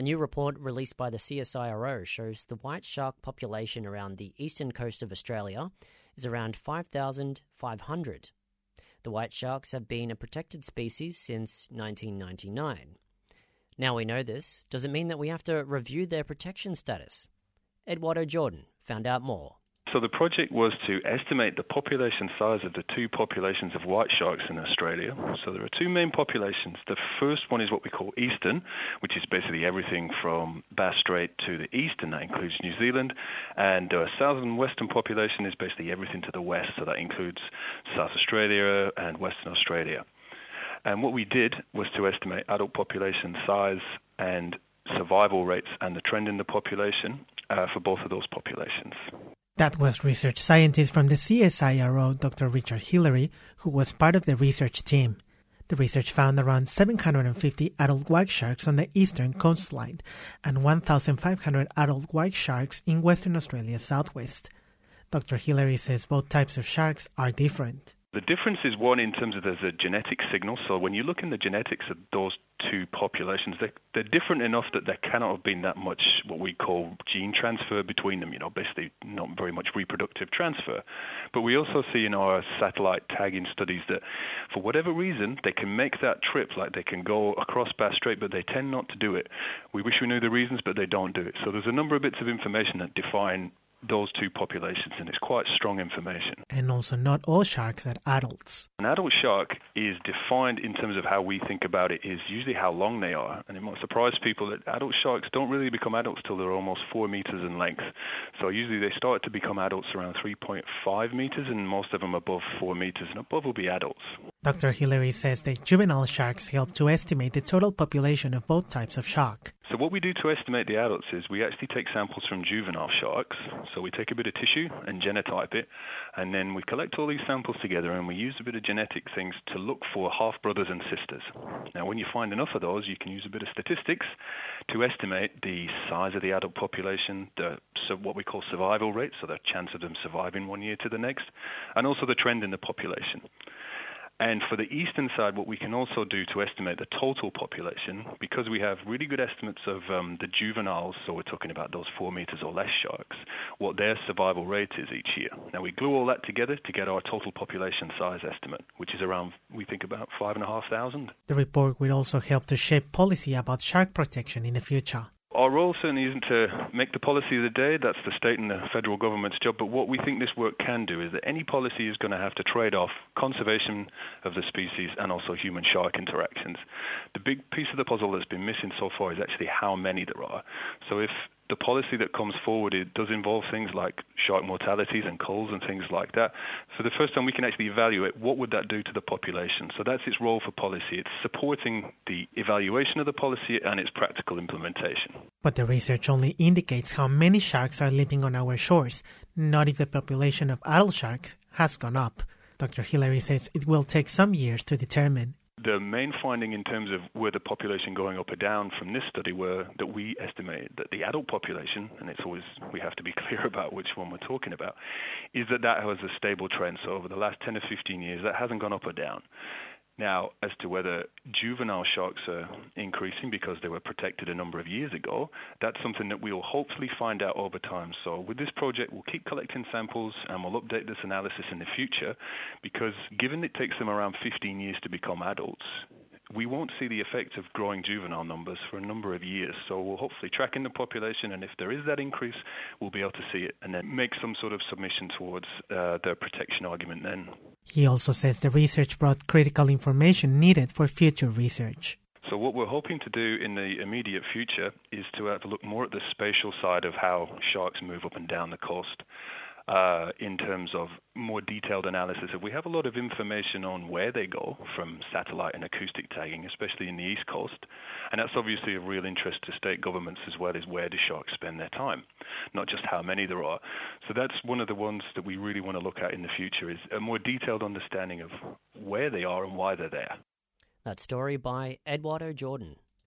A new report released by the CSIRO shows the white shark population around the eastern coast of Australia is around 5,500. The white sharks have been a protected species since 1999. Now we know this, does it mean that we have to review their protection status? Eduardo Jordan found out more. So the project was to estimate the population size of the two populations of white sharks in Australia. So there are two main populations. The first one is what we call eastern, which is basically everything from Bass Strait to the east, and that includes New Zealand. And the south and western population is basically everything to the west, so that includes South Australia and Western Australia. And what we did was to estimate adult population size and survival rates and the trend in the population for both of those populations. That was research scientist from the CSIRO, Dr. Richard Hillary, who was part of the research team. The research found around 750 adult white sharks on the eastern coastline and 1,500 adult white sharks in Western Australia's southwest. Dr. Hillary says both types of sharks are different. The difference is one in terms of there's a genetic signal. So when you look in the genetics of those two populations, they're different enough that there cannot have been that much what we call gene transfer between them, basically not very much reproductive transfer. But we also see in our satellite tagging studies that for whatever reason, they can make that trip, like they can go across Bass Strait, but they tend not to do it. We wish we knew the reasons, but they don't do it. So there's a number of bits of information that define those two populations, and it's quite strong information. And also not all sharks are adults. An adult shark is defined in terms of how we think about it is usually how long they are, and it might surprise people that adult sharks don't really become adults till they're almost 4 meters in length. So usually they start to become adults around 3.5 meters, and most of them above 4 meters, and above will be adults. Dr. Hillary says that juvenile sharks help to estimate the total population of both types of shark. So what we do to estimate the adults is we actually take samples from juvenile sharks. So we take a bit of tissue and genotype it, and then we collect all these samples together and we use a bit of genetic things to look for half-brothers and sisters. Now when you find enough of those, you can use a bit of statistics to estimate the size of the adult population, what we call survival rate, so the chance of them surviving 1 year to the next, and also the trend in the population. And for the eastern side, what we can also do to estimate the total population, because we have really good estimates of the juveniles, so we're talking about those 4 meters or less sharks, what their survival rate is each year. Now we glue all that together to get our total population size estimate, which is around, we think, about 5,500. The report will also help to shape policy about shark protection in the future. Our role certainly isn't to make the policy of the day. That's the state and the federal government's job. But what we think this work can do is that any policy is going to have to trade off conservation of the species and also human-shark interactions. The big piece of the puzzle that's been missing so far is actually how many there are. So if the policy that comes forward, it does involve things like shark mortalities and culls and things like that. For the first time, we can actually evaluate what would that do to the population. So that's its role for policy. It's supporting the evaluation of the policy and its practical implementation. But the research only indicates how many sharks are living on our shores, not if the population of adult sharks has gone up. Dr. Hillary says it will take some years to determine. The main finding in terms of were the population going up or down from this study were that we estimate that the adult population, and it's always, we have to be clear about which one we're talking about, is that has a stable trend. So over the last 10 or 15 years, that hasn't gone up or down. Now, as to whether juvenile sharks are increasing because they were protected a number of years ago, that's something that we will hopefully find out over time. So with this project, we'll keep collecting samples and we'll update this analysis in the future because given it takes them around 15 years to become adults, we won't see the effect of growing juvenile numbers for a number of years. So we'll hopefully track in the population, and if there is that increase, we'll be able to see it and then make some sort of submission towards the protection argument then. He also says the research brought critical information needed for future research. So what we're hoping to do in the immediate future is to have a look more at the spatial side of how sharks move up and down the coast. In terms of more detailed analysis. We have a lot of information on where they go from satellite and acoustic tagging, especially in the East Coast, and that's obviously of real interest to state governments as well as where do sharks spend their time, not just how many there are. So that's one of the ones that we really want to look at in the future is a more detailed understanding of where they are and why they're there. That story by Eduardo Jordan.